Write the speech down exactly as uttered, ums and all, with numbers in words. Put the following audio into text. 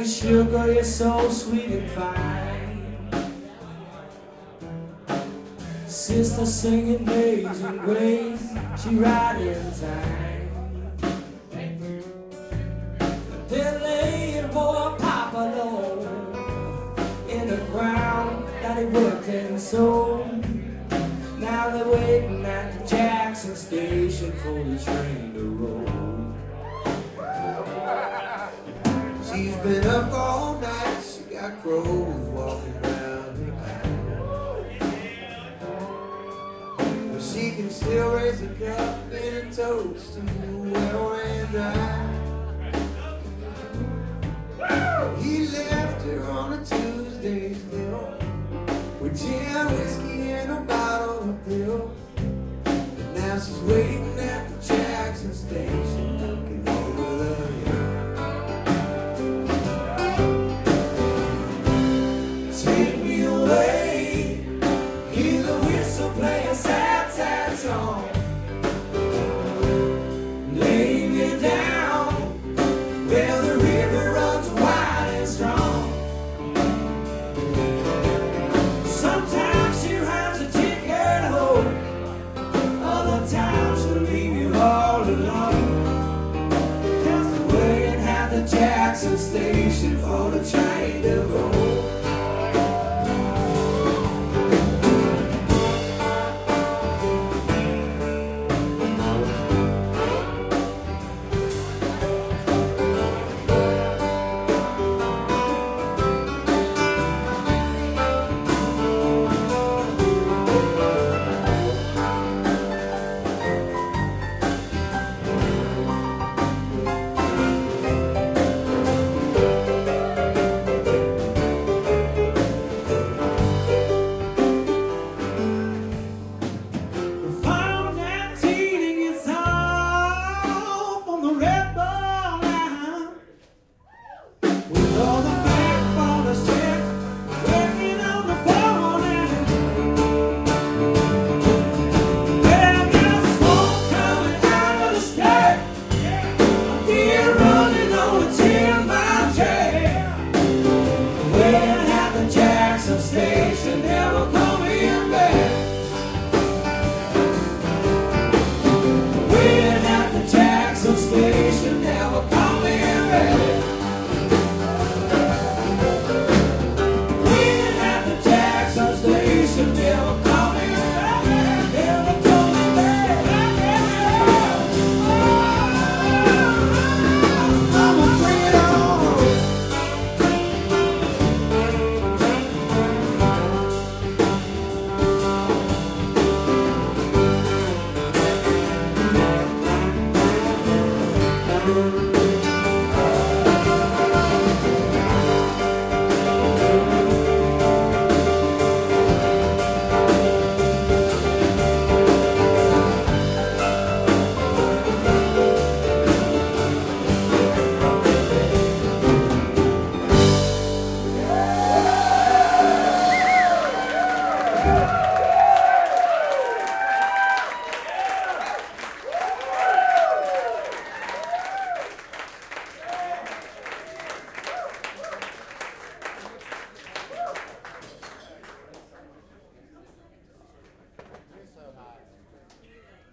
like a sugar, you're so sweet and fine. Sister singing Amazing Grace, she right in time. They're laying poor Papa low in the ground that he worked and sold. Now they're waiting at the Jackson station for the train to roll. She's been up all night, she got crows walking around her eye. But she can still raise a cup and a toast to well and dry. He left her on a Tuesday still, with gin, whiskey, and a bottle of pills. And now she's waiting at the Jackson station, looking over the hill. Take me away, hear the whistle play a sad, sad song. Lay me down where the river runs wide and strong. Sometimes she has a ticket home, other times she'll leave you all alone. Just waiting at the Jackson station for the train to go. Station never coming back. Waiting at the Jackson station never coming back. Waiting at the Jackson station never coming back. Never coming back. I'ma bring it on. Thank you.